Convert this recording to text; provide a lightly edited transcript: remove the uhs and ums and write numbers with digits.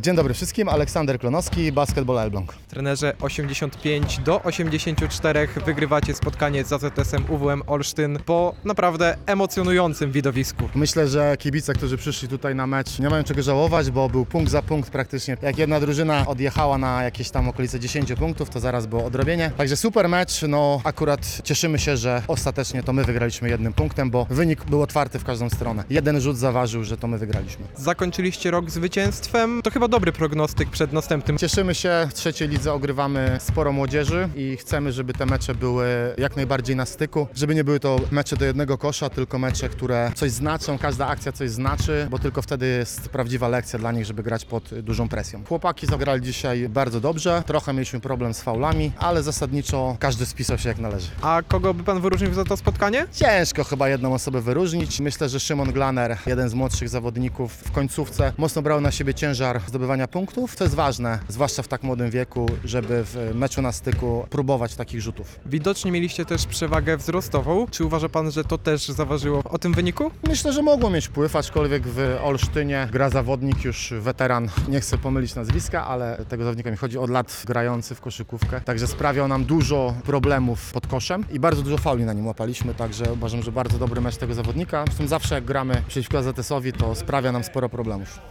Dzień dobry wszystkim, Aleksander Klonowski, Basketball Elbląg. Trenerze, 85-84 wygrywacie spotkanie z AZS-em UWM Olsztyn po naprawdę emocjonującym widowisku. Myślę, że kibice, którzy przyszli tutaj na mecz, nie mają czego żałować, bo był punkt za punkt praktycznie. Jak jedna drużyna odjechała na jakieś tam okolice 10 punktów, to zaraz było odrobienie. Także super mecz, no akurat cieszymy się, że ostatecznie to my wygraliśmy jednym punktem, bo wynik był otwarty w każdą stronę. Jeden rzut zaważył, że to my wygraliśmy. Zakończyliście rok zwycięstwem, to chyba dobry prognostyk przed następnym. Cieszymy się, w trzeciej lidze ogrywamy sporo młodzieży i chcemy, żeby te mecze były jak najbardziej na styku, żeby nie były to mecze do jednego kosza, tylko mecze, które coś znaczą, każda akcja coś znaczy, bo tylko wtedy jest prawdziwa lekcja dla nich, żeby grać pod dużą presją. Chłopaki zagrali dzisiaj bardzo dobrze, trochę mieliśmy problem z faulami, ale zasadniczo każdy spisał się jak należy. A kogo by pan wyróżnił za to spotkanie? Ciężko chyba jedną osobę wyróżnić. Myślę, że Szymon Glaner, jeden z młodszych zawodników w końcówce, mocno brał na siebie ciężar zdobywania punktów. To jest ważne, zwłaszcza w tak młodym wieku, żeby w meczu na styku próbować takich rzutów. Widocznie mieliście też przewagę wzrostową. Czy uważa pan, że to też zaważyło o tym wyniku? Myślę, że mogło mieć wpływ, aczkolwiek w Olsztynie gra zawodnik, już weteran, nie chcę pomylić nazwiska, ale tego zawodnika mi chodzi od lat grający w koszykówkę, także sprawiał nam dużo problemów pod koszem i bardzo dużo fauli na nim łapaliśmy, także uważam, że bardzo dobry mecz tego zawodnika. Zresztą zawsze jak gramy przeciwko AZS-owi, to sprawia nam sporo problemów.